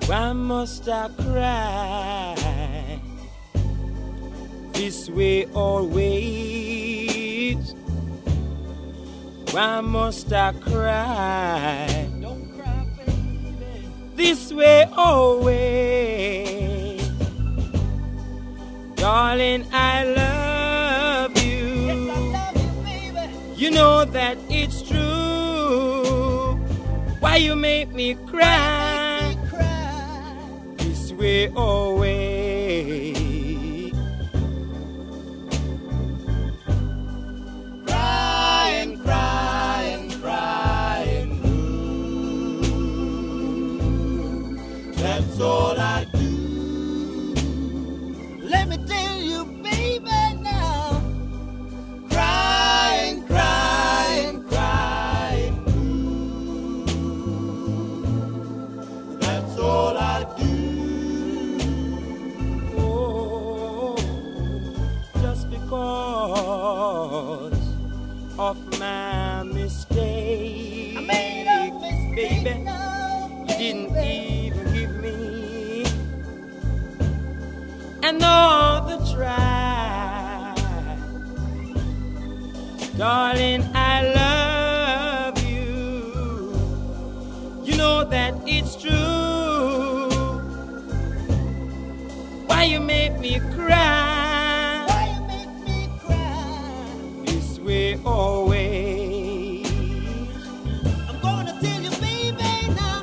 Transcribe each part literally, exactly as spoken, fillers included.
Why must I cry this way always? Why must I cry? Don't cry, baby. This way always. Darling, I love you. Yes, I love you, baby. You know that it's true. Why you make me cry? Make me cry. This way always. Crying, crying, crying. Ooh, that's all I do. Let me tell you, baby, now. Crying, crying, crying. Ooh, that's all I do. Oh, just because of my mistake. I made a mistake, baby. No, baby. You didn't even give me another try. Darling, I love you. You know that it's true. Why you make me cry? Why you make me cry? This way always. I'm gonna tell you, baby, now.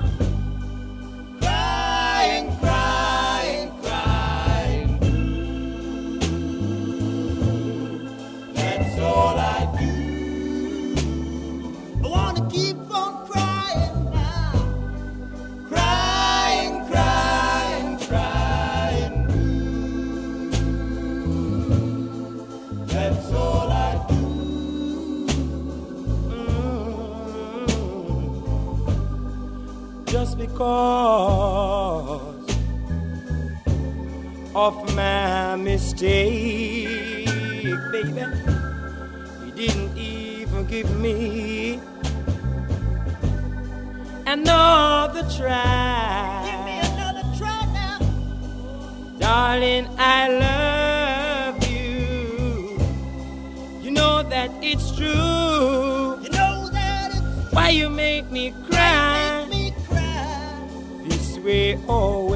Crying, crying, crying. That's all I do. I wanna keep on crying now. Crying, crying, crying. That's all I do. Mm. Just because of my mistake, baby. You didn't even give me another try. Give me another try now. Darling, I love you. You know that it's true. You know that it's true. Why you make me cry? Make me cry. This way always.